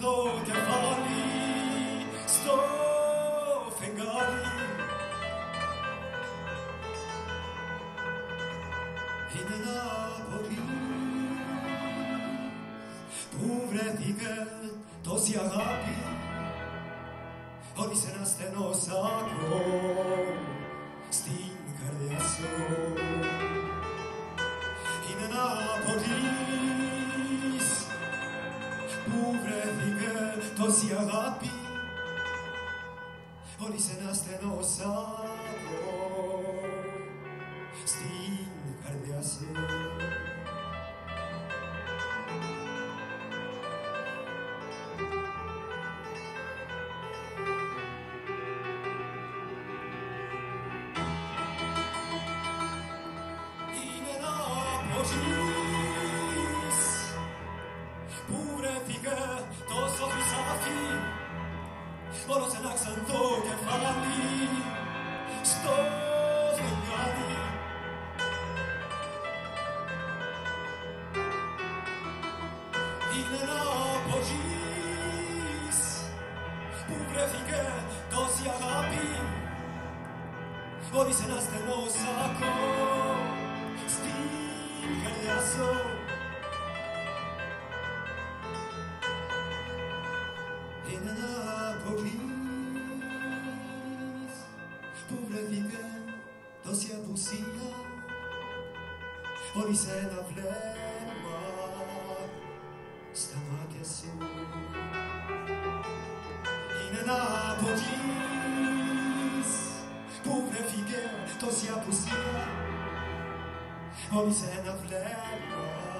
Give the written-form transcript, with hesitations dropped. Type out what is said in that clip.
το κεφάλι στο φεγγάρι. Είναι ένα πολύ που βρέθηκε τόση αγάπη όλη σε ένα στενό σάκο στην καρδιά σου. Είναι ένα πολύς που βρέθηκε τόση αγάπη όλη σε ένα στενό σάκο στην καρδιά σου. Που βρέθηκε τόσο χρυσάφι μόνο σε ένα ξανθό κεφάλι στο φεγγάρι. Είναι ένα πολύς που βρέθηκε τόση αγάπη όλη σε ένα στενό σάκο στην καρδιά σου. Είναι ένα πολύς που βρέθηκε τόση απουσία όλη σε ένα βλέμμα στα μάτια σου. Είναι ένα πολύς που βρέθηκε τόση απουσία όλη σε ένα βλέμμα